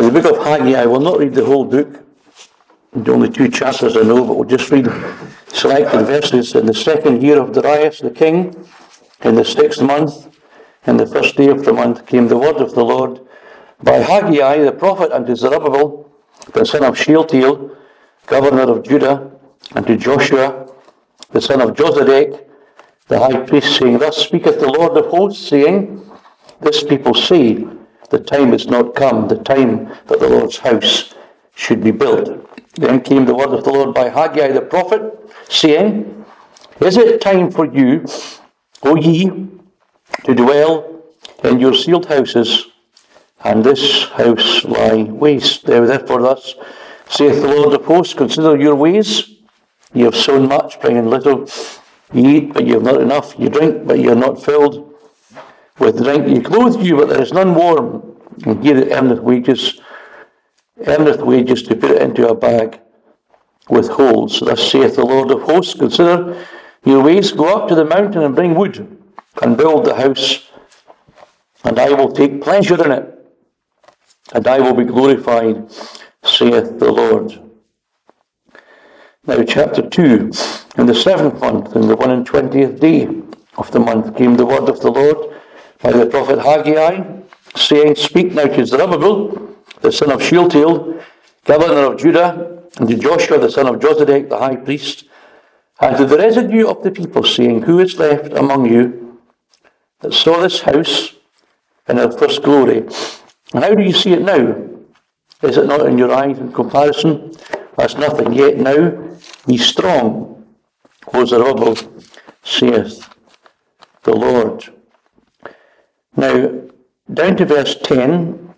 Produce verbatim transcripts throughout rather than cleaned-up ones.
the book of Haggai, I will not read the whole book. There's only two chapters I know, but we'll just read selected verses. In the second year of Darius the king, in the sixth month, in the first day of the month, came the word of the Lord by Haggai the prophet unto Zerubbabel, the son of Shealtiel, governor of Judah, and to Joshua, the son of Josedek, the high priest, saying, Thus speaketh the Lord of hosts, saying, This people say, the time is not come, the time that the Lord's house should be built. Then came the word of the Lord by Haggai the prophet, saying, Is it time for you, O ye, to dwell in your sealed houses, and this house lie waste? Now therefore thus saith the Lord of hosts, Consider your ways. Ye have sown much, bringing little. Ye eat, but ye have not enough. Ye drink, but ye are not filled with drink. Ye clothe you, but there is none warm. And he that earneth wages, earneth wages to put it into a bag with holes. Thus saith the Lord of hosts, Consider your ways. Go up to the mountain and bring wood, and build the house, and I will take pleasure in it, and I will be glorified, saith the Lord. Now chapter two. In the seventh month, in the one and twentieth day of the month, came the word of the Lord by the prophet Haggai, saying, Speak now to Zerubbabel, the son of Shealtiel, governor of Judah, and to Joshua, the son of Josedek, the high priest, and to the residue of the people, saying, Who is left among you that saw this house in her first glory? And how do you see it now? Is it not in your eyes in comparison? As nothing. Yet now be strong, O Zerubbabel, saith the Lord. Now, down to verse ten,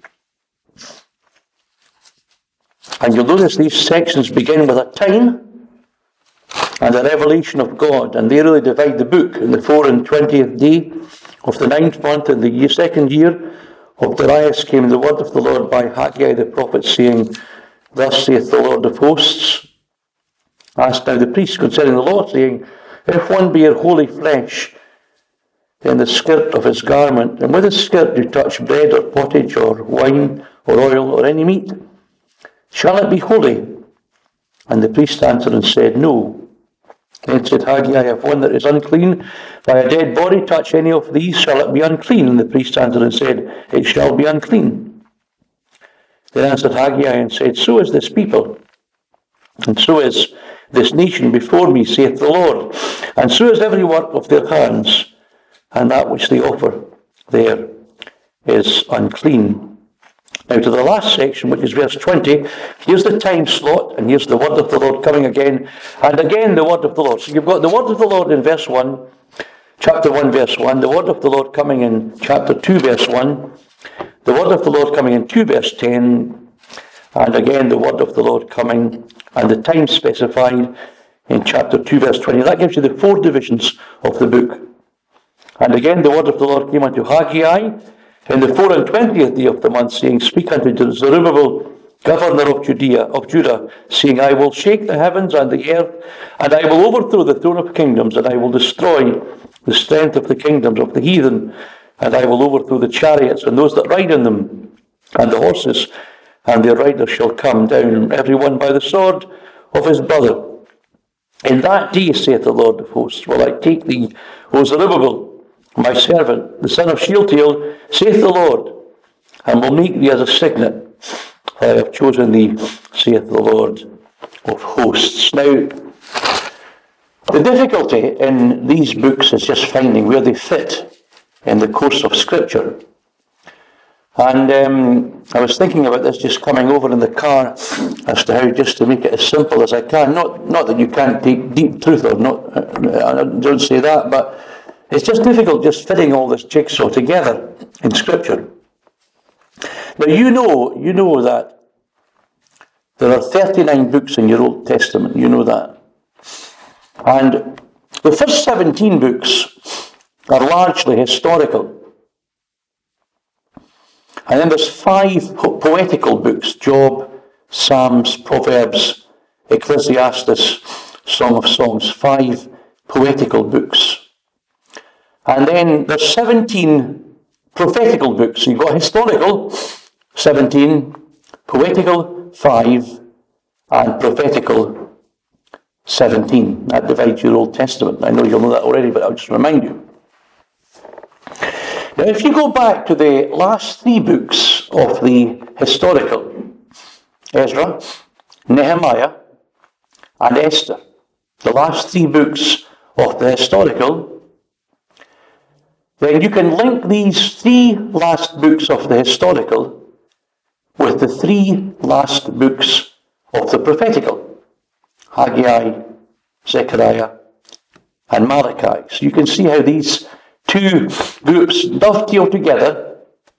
and you'll notice these sections begin with a time and a revelation of God, and they really divide the book. In the four and twentieth day of the ninth month, in the year, second year of Darius, came the word of the Lord by Haggai the prophet, saying, Thus saith the Lord of hosts, Ask now the priest concerning the law, saying, If one bear holy flesh in the skirt of his garment, and with his skirt do touch bread or pottage or wine or oil or any meat, shall it be holy? And the priest answered and said, No. Then said Haggai, If one that is unclean by a dead body touch any of these, shall it be unclean? And the priest answered and said, It shall be unclean. Then answered Haggai and said, So is this people, and so is this nation before me, saith the Lord, and so is every work of their hands, and that which they offer there is unclean. Now to the last section, which is verse twenty, here's the time slot, and here's the word of the Lord coming again, and again the word of the Lord. So you've got the word of the Lord in verse one, chapter one, verse one, the word of the Lord coming in chapter two, verse one, the word of the Lord coming in two, verse ten, and again the word of the Lord coming, and the time specified in chapter two, verse twenty. That gives you the four divisions of the book. And again the word of the Lord came unto Haggai in the four and twentieth day of the month, saying, Speak unto Zerubbabel, governor of Judea, of Judah, saying, I will shake the heavens and the earth, and I will overthrow the throne of kingdoms, and I will destroy the strength of the kingdoms of the heathen, and I will overthrow the chariots and those that ride in them, and the horses, and their riders shall come down, every one by the sword of his brother. In that day, saith the Lord of hosts, will I take thee, O Zerubbabel, my servant, the son of Shealtiel, saith the Lord, and will make thee as a signet, for I have chosen thee, saith the Lord of hosts. Now, the difficulty in these books is just finding where they fit in the course of Scripture. And um, I was thinking about this just coming over in the car as to how just to make it as simple as I can. Not not that you can't take deep truth or not, I don't say that, but it's just difficult just fitting all this jigsaw together in Scripture. Now you know, you know that there are thirty-nine books in your Old Testament, you know that. And the first seventeen books are largely historical. And then there's five po- poetical books: Job, Psalms, Proverbs, Ecclesiastes, Song of Songs. Five poetical books. And then there's seventeen prophetical books. So you've got historical, seventeen, poetical five, and prophetical seventeen. That divides your Old Testament. I know you'll know that already, but I'll just remind you. Now, if you go back to the last three books of the historical, Ezra, Nehemiah, and Esther, the last three books of the historical, then you can link these three last books of the historical with the three last books of the prophetical, Haggai, Zechariah, and Malachi. So you can see how these two groups dovetail together.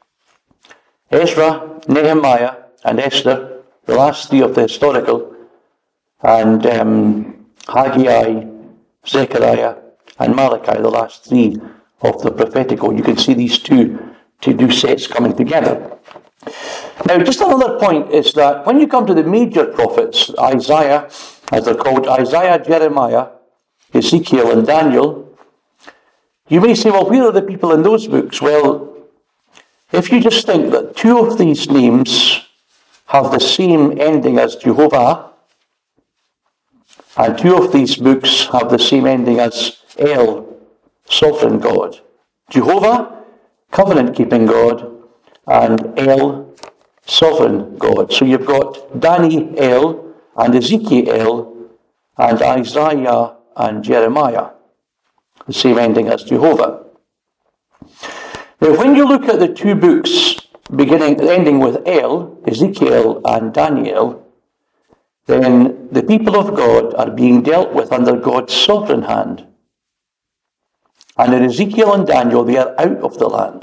Ezra, Nehemiah, and Esther, the last three of the historical, and um, Haggai, Zechariah, and Malachi, the last three of the prophetical. You can see these two, two, two sets coming together. Now, just another point is that when you come to the major prophets, Isaiah, as they're called, Isaiah, Jeremiah, Ezekiel, and Daniel, you may say, well, where are the people in those books? Well, if you just think that two of these names have the same ending as Jehovah, and two of these books have the same ending as El, sovereign God. Jehovah, covenant-keeping God, and El, sovereign God. So you've got Daniel and Ezekiel and Isaiah and Jeremiah, the same ending as Jehovah. Now, when you look at the two books beginning, ending with El, Ezekiel and Daniel, then the people of God are being dealt with under God's sovereign hand. And in Ezekiel and Daniel, they are out of the land.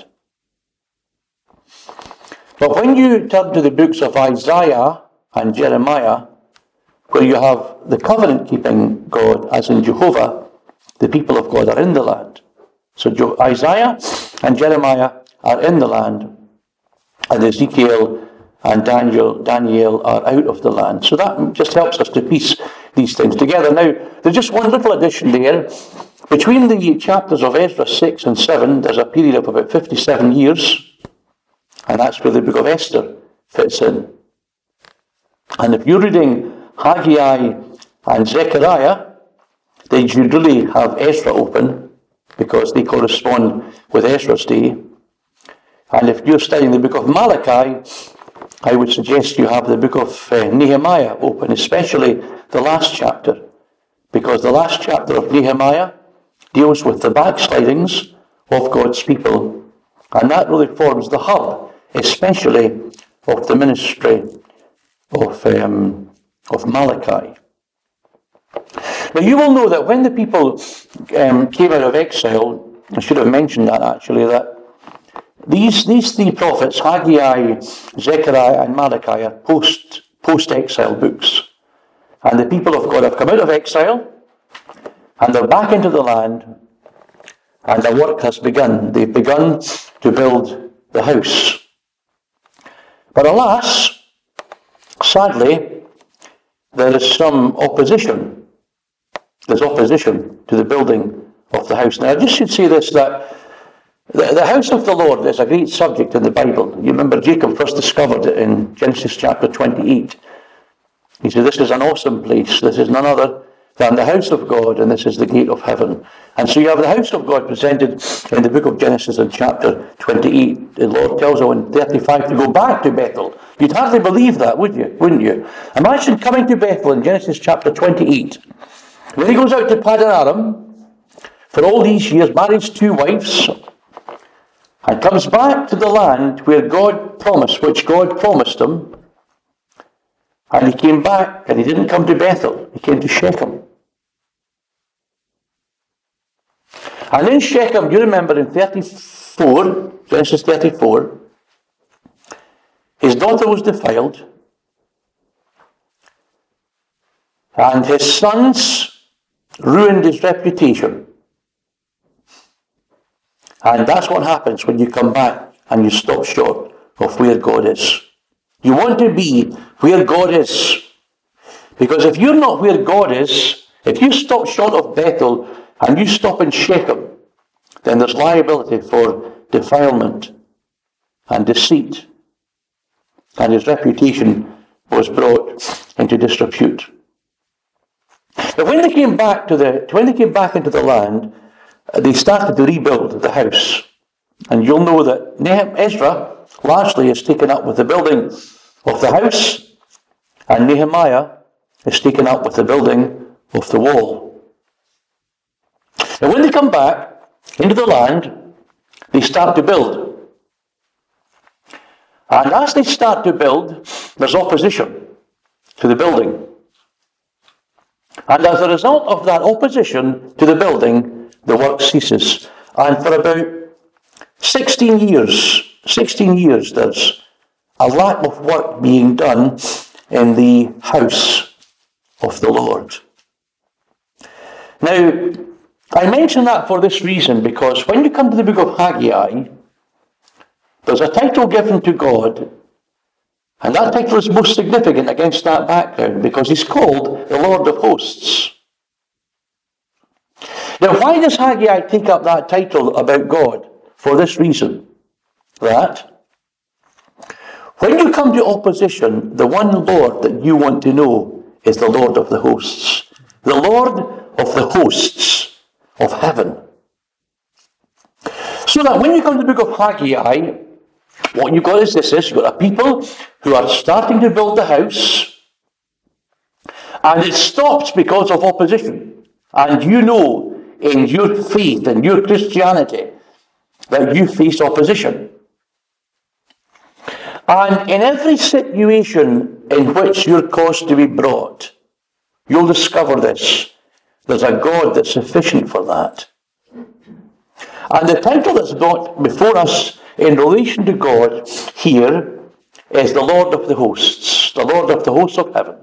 But when you turn to the books of Isaiah and Jeremiah, where you have the covenant-keeping God, as in Jehovah, the people of God are in the land. So Isaiah and Jeremiah are in the land, and Ezekiel and Daniel, Daniel are out of the land. So that just helps us to piece these things together. Now, there's just one little addition there. Between the chapters of Ezra six and seven, there's a period of about fifty-seven years, and that's where the book of Esther fits in. And if you're reading Haggai and Zechariah, then you really have Ezra open, because they correspond with Ezra's day. And if you're studying the book of Malachi, I would suggest you have the book of uh, Nehemiah open, especially the last chapter, because the last chapter of Nehemiah deals with the backslidings of God's people, and that really forms the hub, especially of the ministry of, um, of Malachi. Now, you will know that when the people um, came out of exile, I should have mentioned that actually, that these these three prophets, Haggai, Zechariah, and Malachi, are post, post-exile books. And the people of God have come out of exile, and they're back into the land, and the work has begun. They've begun to build the house. But alas, sadly, there is some opposition. There's opposition to the building of the house. Now, I just should say this, that the, the house of the Lord is a great subject in the Bible. You remember Jacob first discovered it in Genesis chapter twenty-eight. He said, this is an awesome place. This is none other than the house of God, and this is the gate of heaven. And so you have the house of God presented in the book of Genesis in chapter twenty-eight. The Lord tells her in thirty-five to go back to Bethel. You'd hardly believe that, would you? Wouldn't you? Imagine coming to Bethel in Genesis chapter twenty-eight. When he goes out to Paddan Aram for all these years, marries two wives, and comes back to the land where God promised, which God promised him, and he came back, and he didn't come to Bethel, he came to Shechem. And in Shechem, you remember in thirty-four, Genesis thirty-four, his daughter was defiled, and his sons ruined his reputation. And that's what happens when you come back and you stop short of where God is. You want to be where God is. Because if you're not where God is, if you stop short of Bethel and you stop in Shechem, then there's liability for defilement and deceit and his reputation was brought into disrepute. But when they came back to the when they came back into the land, they started to rebuild the house. And you'll know that Nehemiah, Ezra largely is taken up with the building of the house, and Nehemiah is taken up with the building of the wall. And when they come back into the land, they start to build. And as they start to build, there's opposition to the building. And as a result of that opposition to the building, the work ceases. And for about sixteen years, sixteen years, there's a lack of work being done in the house of the Lord. Now, I mention that for this reason, because when you come to the book of Haggai, there's a title given to God, and that title is most significant against that background, because he's called the Lord of Hosts. Now, why does Haggai take up that title about God? For this reason, that when you come to opposition, the one Lord that you want to know is the Lord of the hosts. The Lord of the hosts of heaven. So that when you come to the book of Haggai, what you've got is this, is you've got a people who are starting to build the house, and it stops because of opposition. And you know in your faith and your Christianity that you face opposition. And in every situation in which you're caused to be brought, you'll discover this. There's a God that's sufficient for that. And the title that's brought before us in relation to God here is the Lord of the Hosts, the Lord of the Hosts of heaven.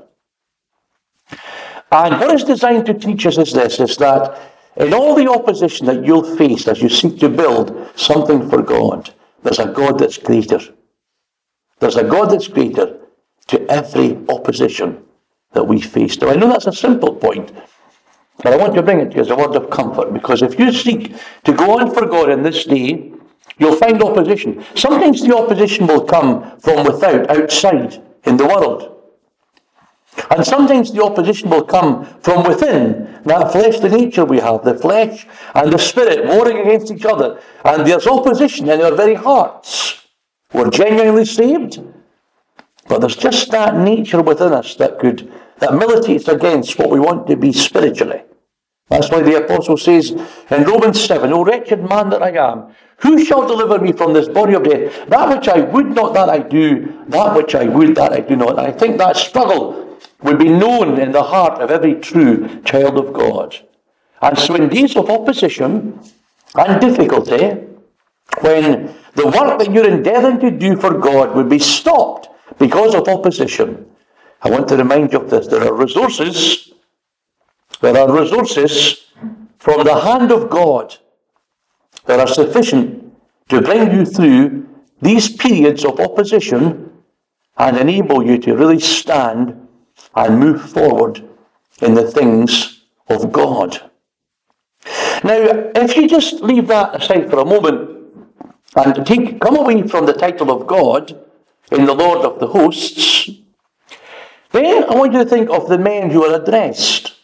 And what it's designed to teach us is this, is that in all the opposition that you'll face as you seek to build something for God, there's a God that's greater. There's a God that's greater to every opposition that we face. Now, I know that's a simple point, but I want to bring it to you as a word of comfort, because if you seek to go on for God in this day, you'll find opposition. Sometimes the opposition will come from without, outside, in the world. And sometimes the opposition will come from within, that fleshly nature we have, the flesh and the spirit warring against each other. And there's opposition in our very hearts. We're genuinely saved, but there's just that nature within us that could, that militates against what we want to be spiritually. That's why the apostle says in Romans seven, O wretched man that I am, who shall deliver me from this body of death? That which I would not, that I do, that which I would, that I do not. And I think that struggle would be known in the heart of every true child of God. And so in days of opposition and difficulty, when the work that you're endeavouring to do for God would be stopped because of opposition, I want to remind you of this. There are resources, there are resources from the hand of God that are sufficient to bring you through these periods of opposition and enable you to really stand and move forward in the things of God. Now, if you just leave that aside for a moment and take, come away from the title of God in the Lord of the Hosts, then I want you to think of the men who are addressed.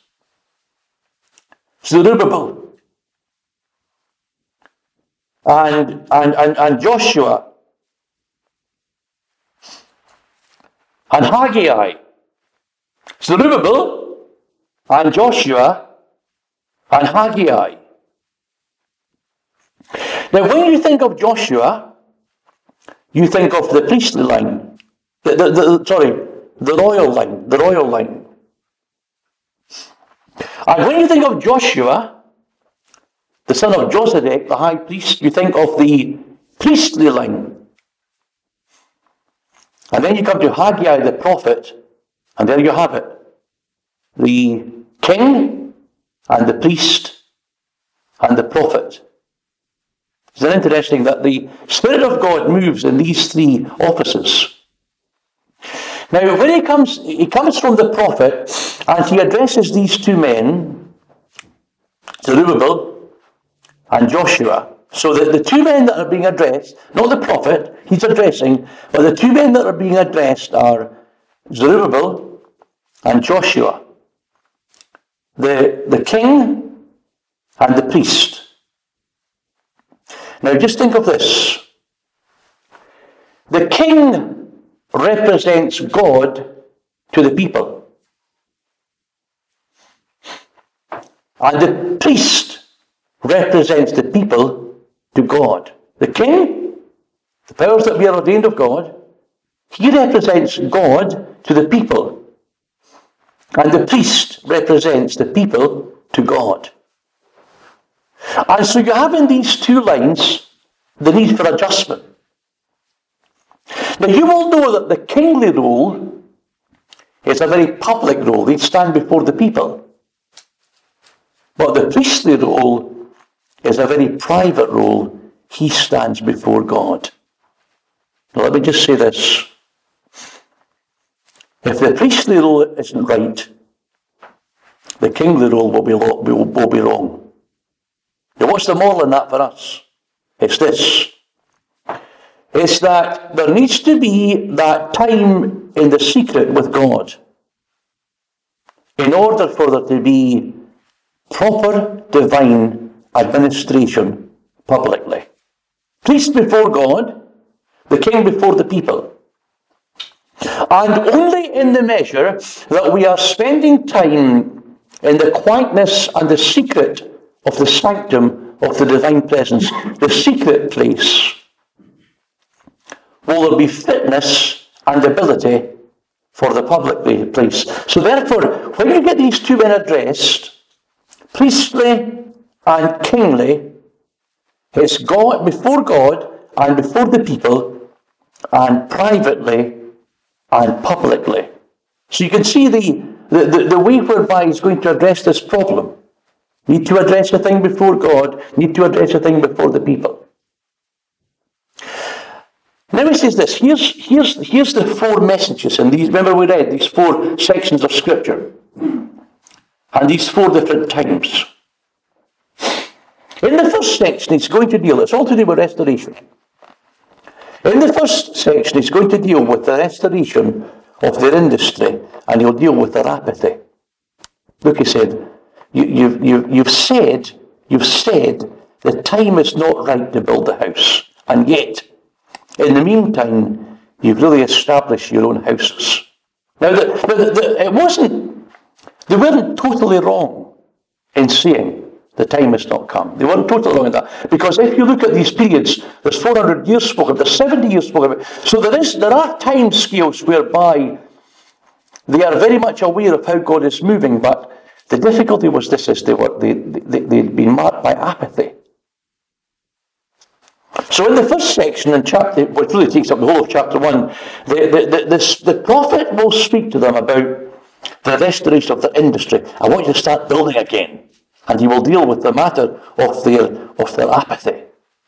Zerubbabel and, and, and, and Joshua and Haggai. Zerubbabel and Joshua and Haggai. Now, when you think of Joshua, you think of the priestly line. The, the, the, sorry, the royal line. The royal line. And when you think of Joshua, the son of Josedek, the high priest, you think of the priestly line. And then you come to Haggai the prophet, and there you have it. The king and the priest and the prophet. Isn't it interesting that the Spirit of God moves in these three offices? Now, when he comes, he comes from the prophet, and he addresses these two men, Zerubbabel and Joshua. So that the two men that are being addressed, not the prophet he's addressing, but the two men that are being addressed are Zerubbabel and Joshua. The, the king and the priest. Now just think of this. The king represents God to the people. And the priest represents the people to God. The king, the powers that be are ordained of God, he represents God to the people. And the priest represents the people to God. And so you have in these two lines the need for adjustment. Now you will know that the kingly role is a very public role. They stand before the people. But the priestly role is a very private role. He stands before God. Now let me just say this. If the priestly role isn't right, the kingly role will be, will, will be wrong. Now what's the moral in that for us? It's this. It's that there needs to be that time in the secret with God in order for there to be proper divine administration publicly. Priest before God, the king before the people. And only in the measure that we are spending time in the quietness and the secret of the sanctum of the divine presence, the secret place, will there be fitness and ability for the public place. So therefore, when you get these two men addressed, priestly and kingly, it's God before God and before the people, and privately and publicly. So you can see the, the, the, the way whereby he's going to address this problem. Need to address a thing before God, need to address a thing before the people. Now he says this, here's, here's, here's the four messages, and these, remember we read these four sections of Scripture, and these four different times. In the first section he's going to deal, it's all to do with restoration. In the first section he's going to deal with the restoration of their industry, and he'll deal with their apathy. Look, he said, you, you've, you've, you've said, you've said the time is not right to build a house, and yet, in the meantime, you've really established your own houses. Now, the, the, the, it wasn't, they weren't totally wrong in saying the time has not come. They weren't totally wrong in that. Because if you look at these periods, there's four hundred years spoken, there's seventy years spoken about. So there is, there are time scales whereby they are very much aware of how God is moving, but the difficulty was this, is they were, they, they, they'd been marked by apathy. So in the first section, in chapter, which really takes up the whole of chapter one, the, the, the, the, the prophet will speak to them about the restoration of their industry. I want you to start building again. And he will deal with the matter of their, of their apathy.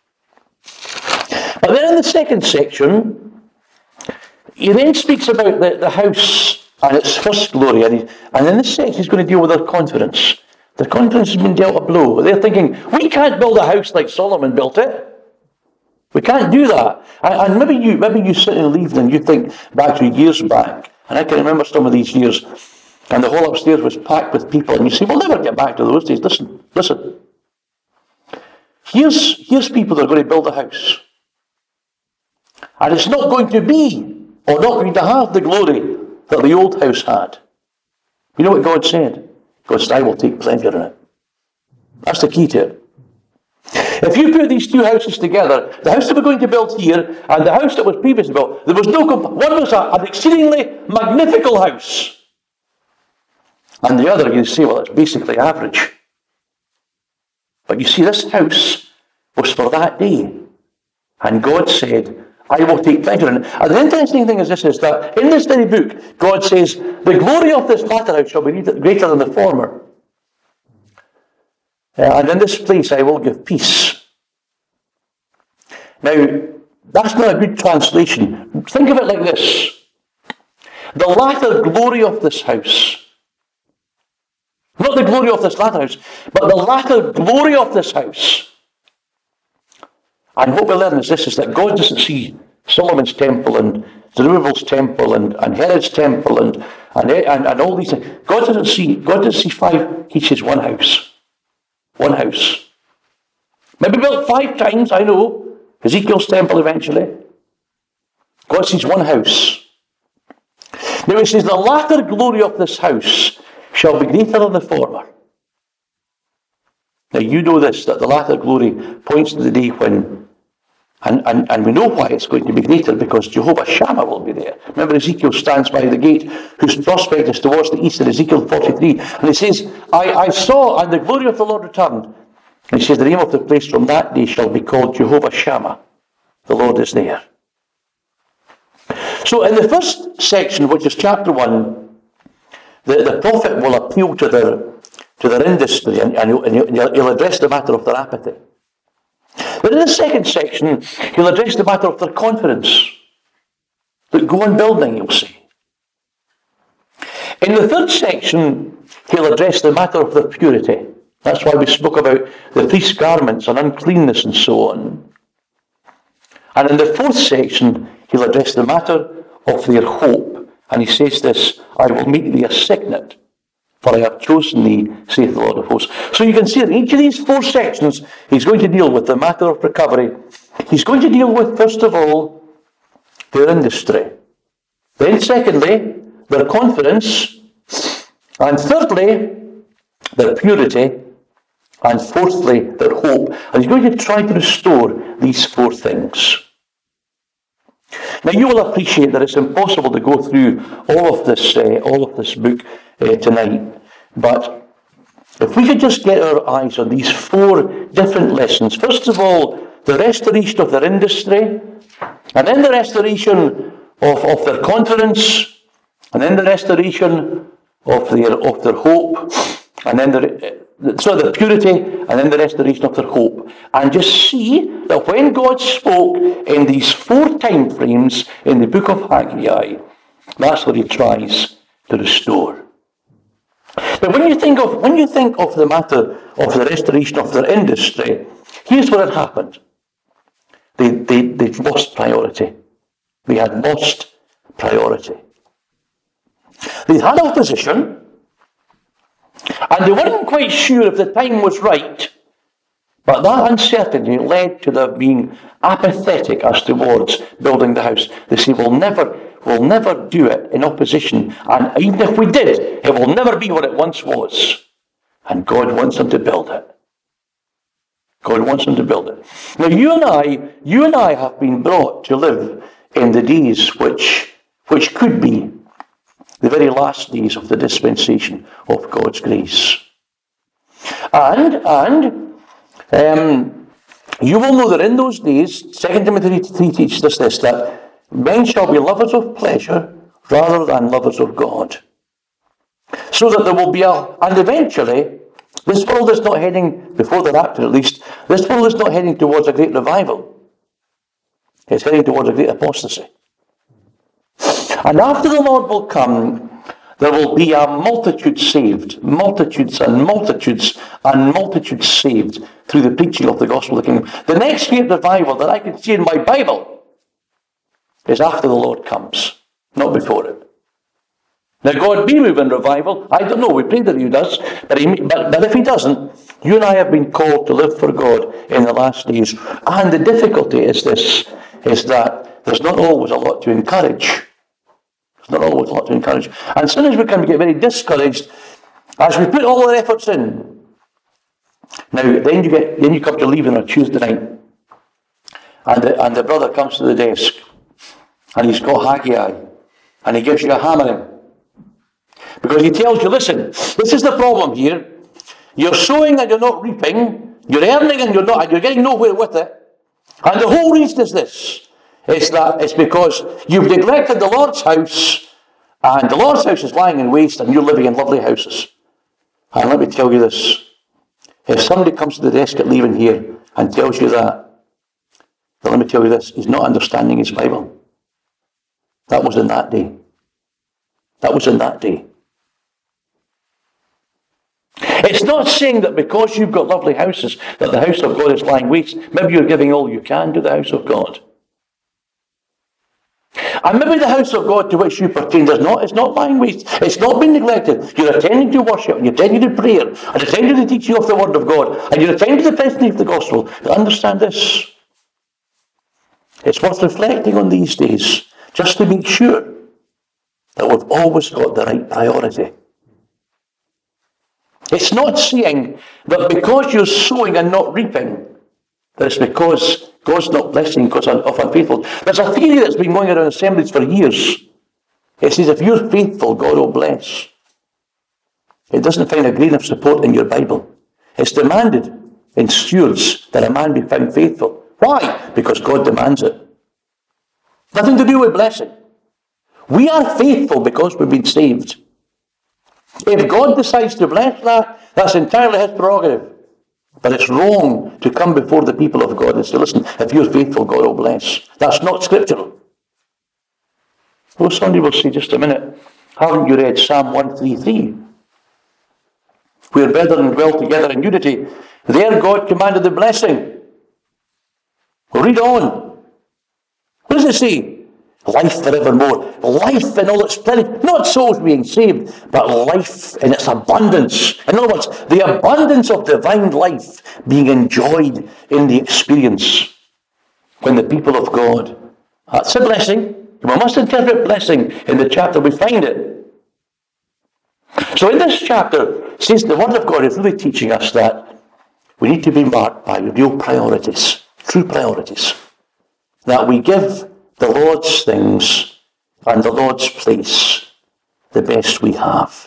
But then in the second section, he then speaks about the, the house and its first glory. And, he, and in this section, he's going to deal with their confidence. Their confidence has been dealt a blow. They're thinking, we can't build a house like Solomon built it. We can't do that. And, and maybe you maybe you sit and leave and you think back to years back. And I can remember some of these years. And the whole upstairs was packed with people. And you say, we'll never get back to those days. Listen, listen. Here's, here's people that are going to build a house. And it's not going to be, or not going to have the glory that the old house had. You know what God said? God said, I will take pleasure in it. That's the key to it. If you put these two houses together, the house that we're going to build here and the house that was previously built, there was no comp- one was a, an exceedingly magnificent house. And the other, you say, well, it's basically average. But you see, this house was for that day. And God said, I will take pleasure in it. And the interesting thing is this, is that in this very book, God says, the glory of this latter house shall be greater than the former. Uh, and in this place I will give peace. Now, that's not a good translation. Think of it like this. The latter glory of this house, not the glory of this latter house, but the latter glory of this house And what we learn is this, is that God doesn't see Solomon's temple and Zerubbabel's temple and, and Herod's temple and, and, and, and all these things. God doesn't see, God doesn't see five, he sees one house. One house. Maybe built five times, I know. Ezekiel's temple eventually. God sees one house. Now he says, the latter glory of this house shall be greater than the former. Now you know this, that the latter glory points to the day when, and, and, and we know why it's going to be greater, because Jehovah Shammah will be there. Remember, Ezekiel stands by the gate, whose prospect is towards the east in Ezekiel forty-three. And he says, I, I saw, and the glory of the Lord returned. And he says, the name of the place from that day shall be called Jehovah Shammah. The Lord is there. So in the first section, which is chapter one, the, the prophet will appeal to their, to their industry, and, and, he'll, and he'll, he'll address the matter of their apathy. But in the second section, he'll address the matter of their confidence. But go on building, he'll say. In the third section, he'll address the matter of their purity. That's why we spoke about the priest's garments and uncleanness and so on. And in the fourth section, he'll address the matter of their hope. And he says this, I will make thee a signet, for I have chosen thee, saith the Lord of hosts. So you can see in each of these four sections, he's going to deal with the matter of recovery. He's going to deal with, first of all, their industry. Then secondly, their confidence. And thirdly, their purity. And fourthly, their hope. And he's going to try to restore these four things. Now you will appreciate that it's impossible to go through all of this, uh, all of this book uh, tonight. But if we could just get our eyes on these four different lessons. First of all, the restoration of their industry, and then the restoration of, of their confidence, and then the restoration of their of their hope, and then the so the purity, and then the restoration of their hope. And just see that when God spoke in these four time frames in the book of Haggai, that's what he tries to restore. But when you think of when you think of the matter of the restoration of their industry, here's what had happened. They they they lost priority. They had lost priority. They had opposition. And they weren't quite sure if the time was right, but that uncertainty led to their being apathetic as towards building the house. They say, we'll never, we'll never do it in opposition, and even if we did, it will never be what it once was. And God wants them to build it. God wants them to build it. Now you and I, you and I have been brought to live in the days which, which could be the very last days of the dispensation of God's grace. And, and, um, you will know that in those days, Second Timothy three teaches us this, that men shall be lovers of pleasure rather than lovers of God. So that there will be a, and eventually, this world is not heading, before the rapture at least, this world is not heading towards a great revival. It's heading towards a great apostasy. And after the Lord will come, there will be a multitude saved, multitudes and multitudes and multitudes saved through the preaching of the gospel of the kingdom. The next great revival that I can see in my Bible is after the Lord comes, not before it. Now God be moving revival, I don't know, we pray that he does, but, he, but, but if he doesn't, you and I have been called to live for God in the last days. And the difficulty is this, is that there's not always a lot to encourage. There's not always a lot to encourage. And as soon as we can get very discouraged, as we put all our efforts in, now then you get then you come to leaving on Tuesday night, and the, and the brother comes to the desk, and he's got Haggai, and he gives you a hammering. Because he tells you, listen, this is the problem here. You're sowing and you're not reaping. You're earning and you're not, and you're getting nowhere with it. And the whole reason is this. It's that it's because you've neglected the Lord's house, and the Lord's house is lying in waste, and you're living in lovely houses. And let me tell you this. If somebody comes to the desk at leaving here and tells you that, then let me tell you this. He's not understanding his Bible. That was in that day. That was in that day. It's not saying that because you've got lovely houses that the house of God is lying waste. Maybe you're giving all you can to the house of God. And maybe the house of God to which you pertain is not, it's not lying waste. It's not been neglected. You're attending to worship, and you're attending to prayer, and attending to the teaching of the Word of God, and you're attending to the preaching of the gospel. But understand this. It's worth reflecting on these days, just to make sure that we've always got the right priority. It's not saying that because you're sowing and not reaping, that it's because God's not blessing because of unfaithful. There's a theory that's been going around assemblies for years. It says if you're faithful, God will bless. It doesn't find a grain of support in your Bible. It's demanded in stewards that a man be found faithful. Why? Because God demands it. Nothing to do with blessing. We are faithful because we've been saved. If God decides to bless that, that's entirely his prerogative. But it's wrong to come before the people of God and say, listen, if you're faithful, God will bless. That's not scriptural. Well, somebody will say, just a minute, haven't you read Psalm one thirty-three? Where brethren dwell together in unity, there God commanded the blessing. Well, read on. What does it say? Life forevermore. Life in all its plenty. Not souls being saved, but life in its abundance. In other words, the abundance of divine life being enjoyed in the experience when the people of God. That's a blessing. We must interpret blessing in the chapter we find it. So in this chapter, it says the Word of God is really teaching us that we need to be marked by real priorities, true priorities. That we give the Lord's things and the Lord's place the best we have.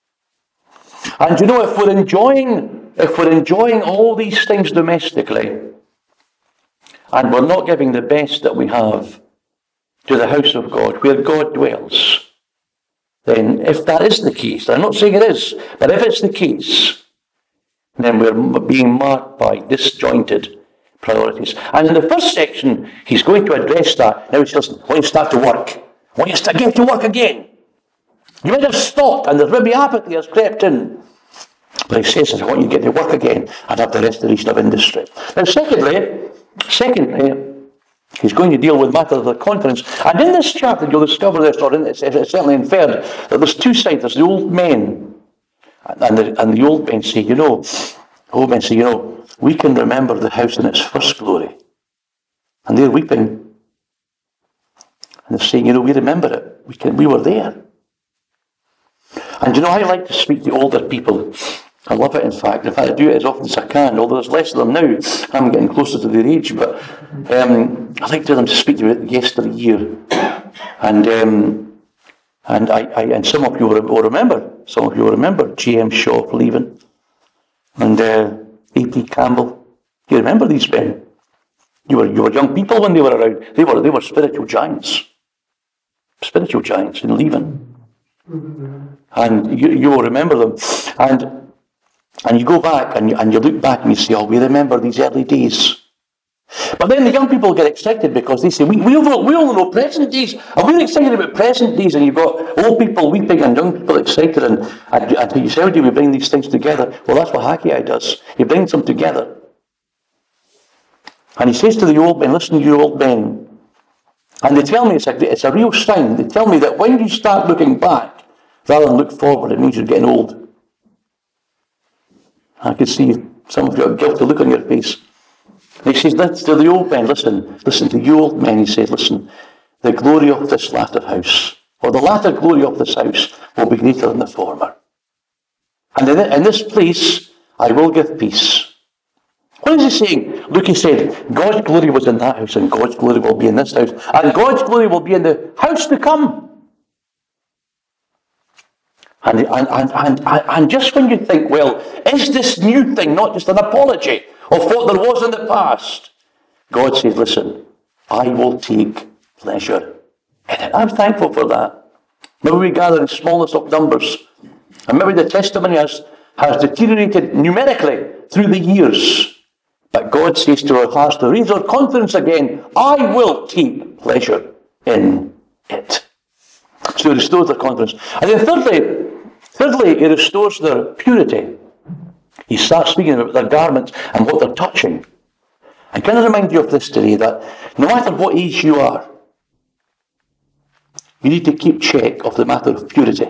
And you know, if we're enjoying, if we're enjoying all these things domestically, and we're not giving the best that we have to the house of God, where God dwells, then if that is the case, I'm not saying it is, but if it's the case, then we're being marked by disjointed priorities. And in the first section, he's going to address that. Now he says, listen, when you start to work, when you start get to work again, you might have stopped and there's maybe apathy has crept in. But he says, I want you to get to work again and have the restoration of industry. Now secondly, secondly, he's going to deal with matters of the conference. And in this chapter, you'll discover this, or in, it's, it's certainly inferred, that there's two sides. There's the old men, and the, and the old men say, you know, old men say, you know, we can remember the house in its first glory. And they're weeping. And they're saying, you know, we remember it. We can, we were there. And you know, I like to speak to older people. I love it, in fact. In fact, I do it as often as I can, although there's less of them now. I'm getting closer to their age, but um, I like to them to speak to me yesteryear. And um, and I, I and some of you will remember, some of you will remember J M Shaw leaving. And uh, A P Campbell. You remember these men? You were you were young people when they were around. They were they were spiritual giants. Spiritual giants in leaving. And you, you will remember them. And and you go back and you, and you look back and you say, oh, we remember these early days. But then the young people get excited because they say, we, we, all, we all know present days. And we're excited about present days. And you've got old people weeping and young people excited. And, and, and you say, how do we bring these things together? Well, that's what Haggai does. He brings them together. And he says to the old men, listen, you old men. And they tell me it's a, it's a real sign. They tell me that when you start looking back, rather than look forward, it means you're getting old. I can see some of you have a guilty look on your face. And he says, to the old men, listen, listen to you old men, he says, listen, the glory of this latter house, or the latter glory of this house, will be greater than the former. And in, in this place, I will give peace. What is he saying? Look, he said, God's glory was in that house, and God's glory will be in this house, and God's glory will be in the house to come. And, and, and, and, and just when you think, well, is this new thing not just an apology of what there was in the past? God says, listen, I will take pleasure in it. I'm thankful for that. Maybe we gather in smallness of numbers. And maybe the testimony has, has deteriorated numerically through the years. But God says to our hearts, to raise our confidence again, I will take pleasure in it. So he restores their confidence. And then thirdly, thirdly, he restores their purity. He starts speaking about their garments and what they're touching. And can I remind you of this today, that no matter what age you are, you need to keep check of the matter of purity.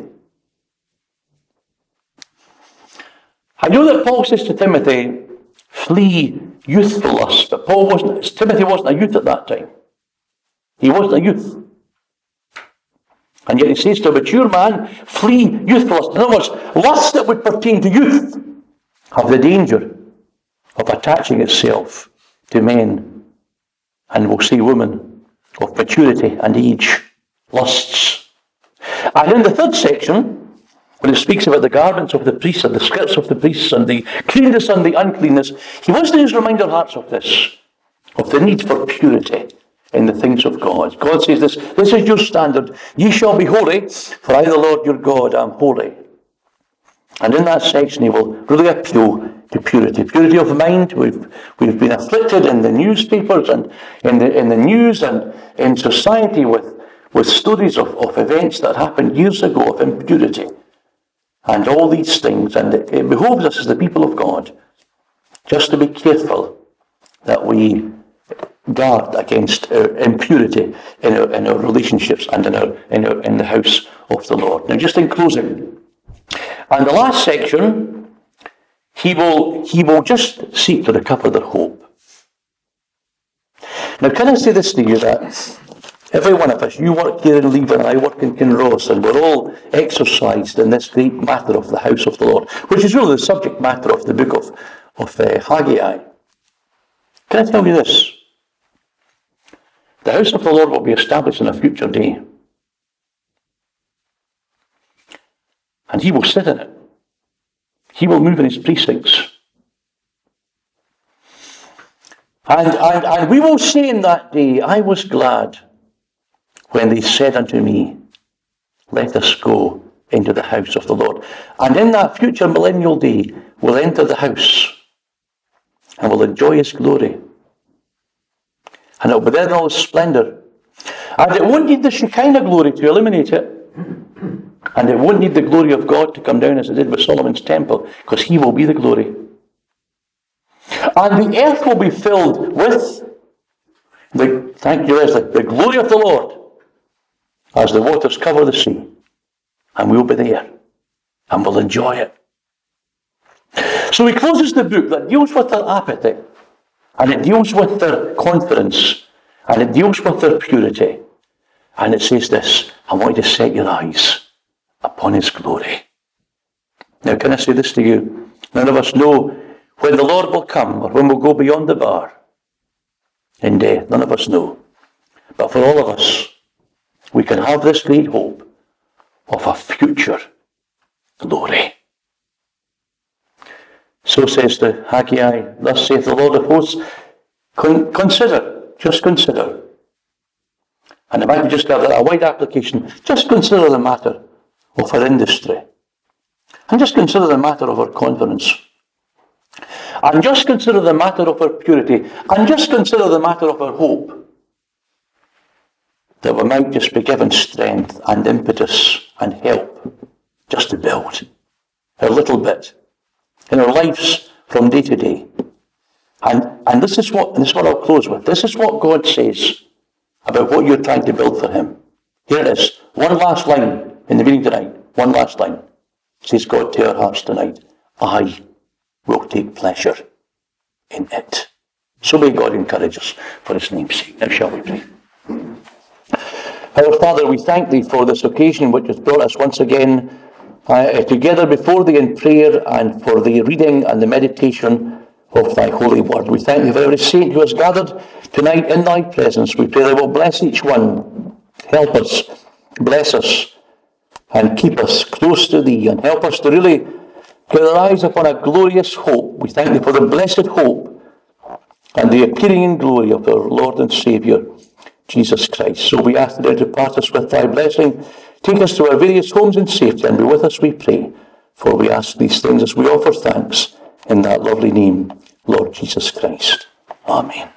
I know that Paul says to Timothy, flee youthful lust, but Paul wasn't, Timothy wasn't a youth at that time. He wasn't a youth. And yet he says to a mature man, flee youthful lust. In other words, lust that would pertain to youth have the danger of attaching itself to men, and we'll say women, of maturity and age, lusts. And in the third section, when it speaks about the garments of the priests and the skirts of the priests and the cleanness and the uncleanness, he wants to just remind our hearts of this, of the need for purity in the things of God. God says this, this is your standard. Ye shall be holy, for I, the Lord your God, am holy. And in that section he will really appeal to purity. Purity of mind. We've, we've been afflicted in the newspapers and in the, in the news and in society with, with stories of, of events that happened years ago of impurity. And all these things. And it, it behoves us as the people of God just to be careful that we guard against uh, impurity in our, in our relationships and in, our, in, our, in the house of the Lord. Now, just in closing, and the last section, he will, he will just seek to recover their hope. Now, can I say this to you, that every one of us, you work here in Leven and I work in Kinross, and we're all exercised in this great matter of the house of the Lord, which is really the subject matter of the book of, of uh, Haggai. Can I tell you this? The house of the Lord will be established in a future day. And he will sit in it. He will move in his precincts. And, and, and we will say in that day, I was glad when they said unto me, let us go into the house of the Lord. And in that future millennial day, we'll enter the house and we'll enjoy his glory. And it'll be there in all its splendour. And it won't need the Shekinah glory to illuminate it. And it won't need the glory of God to come down as it did with Solomon's temple, because he will be the glory. And the earth will be filled with the, thank you, Leslie, the glory of the Lord as the waters cover the sea. And we'll be there. And we'll enjoy it. So he closes the book that deals with their apathy. And it deals with their confidence. And it deals with their purity. And it says this, I want you to set your eyes upon his glory. Now, can I say this to you? None of us know when the Lord will come or when we'll go beyond the bar in death. None of us know. But for all of us, we can have this great hope of a future glory. So says the Haggai, thus saith the Lord of hosts, con- consider, just consider. And if I could just have a wide application, just consider the matter of our industry. And just consider the matter of our confidence. And just consider the matter of our purity. And just consider the matter of our hope. That we might just be given strength and impetus and help just to build a little bit in our lives from day to day. And, and this is what, and this is what I'll close with. This is what God says about what you're trying to build for him. Here it is. One last line in the meeting tonight. One last line. Says God to our hearts tonight. I will take pleasure in it. So may God encourage us for his name's sake. Now shall we pray. Our Father, we thank thee for this occasion which has brought us once again uh, together before thee in prayer and for the reading and the meditation of thy holy word. We thank thee for every saint who has gathered tonight in thy presence. We pray thou wilt bless each one. Help us, bless us, and keep us close to thee, and help us to really get our eyes upon a glorious hope. We thank thee for the blessed hope and the appearing in glory of our Lord and Saviour, Jesus Christ. So we ask thee to part us with thy blessing. Take us to our various homes in safety, and be with us, we pray. For we ask these things as we offer thanks in that lovely name, Lord Jesus Christ. Amen.